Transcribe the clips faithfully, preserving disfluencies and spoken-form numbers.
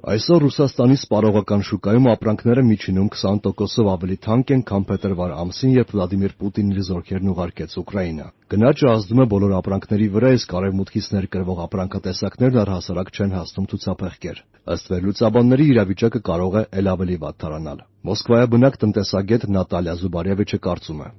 Այսօր Ռուսաստանի սպառողական շուկայում ապրանքները միջինում քսան տոկոսով ավելի թանկ են, քան փետրվար ամսին, երբ Վլադիմիր Պուտինն իր զորքերն ուղարկեց Ուկրաինա։ Գնաճը ազդում է բոլոր ապրանքների վրա, իսկ արևմուտքից ներկրվող ապրանքատեսակներն առհասարակ չեն հասնում ցուցափեղկեր։ Ըստ վերլուծաբանների իրավիճակը կարող է ել ավելի վատթարանալ։ Մոսկվայաբնակ տնտեսագետ Նատալիա Զուբարևիչը կարծում է.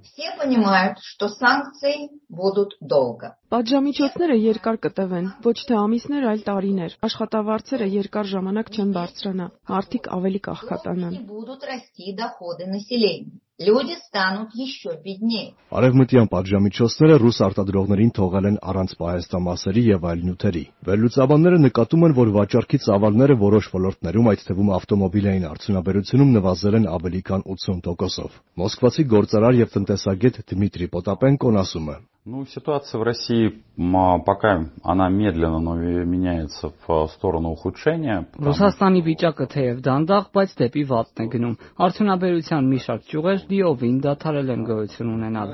Պատժամիջոցները երկար կտևեն, ոչ թե ամիսներ, այլ տարիներ։ Աշխատավարձերը երկար ժամանակ չեն բարձրանա, մարդիկ ավելի կաղքատանան։ Արևմտյան պատժամիջոցները ռուս արտադրողներին թողել են առանց պահեստամասերի եւ այլ նյութերի։ Վերլուծաբանները նկատում են, որ վաճառքի ծավալները որոշ ոլորտներում, այդ թվում ավտոմոբիլային արդյունաբերությունում նվազել են ավելի քան ութսուն տոկոսով։ Մոսկվացի գործարար եւ տնտեսագետ Դմիտրի Պոտապենկոն ասում է. Ну, ситуация в России пока она медленно, но меняется в сторону ухудшения. Ռուսաստանի վիճակը թեև դանդաղ, բայց դեպի վատն է գնում։ Արդյունաբերության մի շարք ճյուղեր լիովին դադարել են գոյություն ունենալ։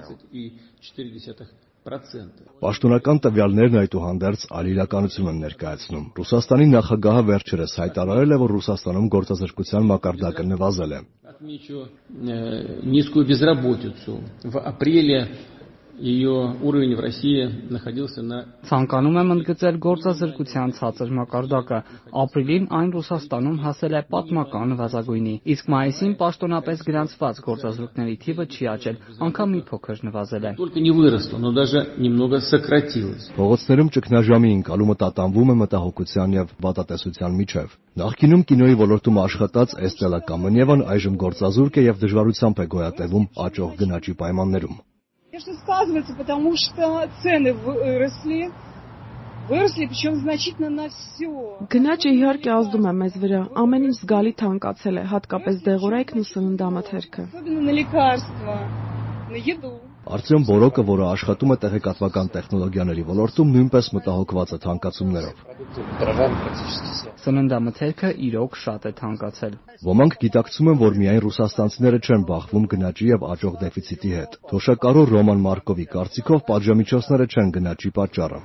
Պաշտոնական տվյալներն այդուհանդերձ այլ իրականություն են ներկայացնում։ Ռուսաստանի նախագահը վերջերս հայտարարել է, որ Ռուսաստանում գործազրկության մակարդակը նվազել է։ Ցանկանում եմ ընդգծել գործազրկության ցածր մակարդակը։ Ապրիլին այն Ռուսաստանում հասել է պատմական նվազագույնի, իսկ մայիսին պաշտոնապես գրանցված գործազուրկների թիվը չի աճել, անգամ մի փոքր նվազել է։ Փողոցներում ճգնաժամի ընկալումը տատանվում է մտահոգության եւ վատատեսության միջև։ Նախկինում կինոյի ոլորտում աշխատած Էստելա Կամենևան այժմ գործազուրկ է եւ դժվարությամբ է գոյատևում աճող գնաճի պայմաններում։ Конечно, сказывается, потому что цены выросли, выросли, причем значительно на все. Գնաճը իհարկե ազդում է մեզ վրա, ամեն ինչ զգալի թանկացել է, հատկապես դեղորայքն ու սննդամթերքը։ Особенно на лекарства, на еду. Արտյոմ Բորոկը, որը աշխատում է տեղեկատվական տեխնոլոգիաների ոլորտում, նույնպես մտահոգված է թանկացումներով։ Սննդամթերքը իրոք շատ է թանկացել։ Ոմանք գիտակցում են, որ միայն ռուսաստանցիները չեն բախվում գնաճի եւ աճող դեֆիցիտի հետ։ Թոշակառու Ռոման Մարկովի կարծիքով պատժամիջոցները չեն գնաճի պատճառը։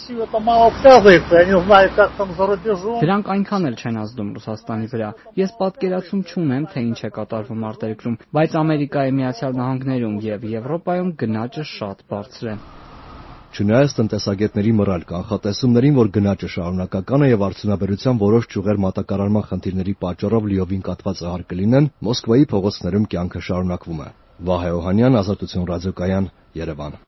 Դրանք այնքան էլ չեն ազդում Ռուսաստանի վրա։ Ես պատկերացում չունեմ, թե ինչ է կատարվում արտերկրում, բայց Ամերիկայի Միացյալ Նահանգներում եւ Եվրոպայում գնաճը շատ բարձր է։ Չնայած տնտեսագետների մռայլ կանխատեսումներին, որ գնաճը շարունակական է եւ արդյունաբերության որոշ ճյուղեր մատակարարման խնդիրների պատճառով լիովին կաթվածահար կլինեն, Մոսկվայի փողոցներում կյանքը շարունակվում է։ Վահե Օհանյան, Ազատություն ռադիոկայան, Երևան։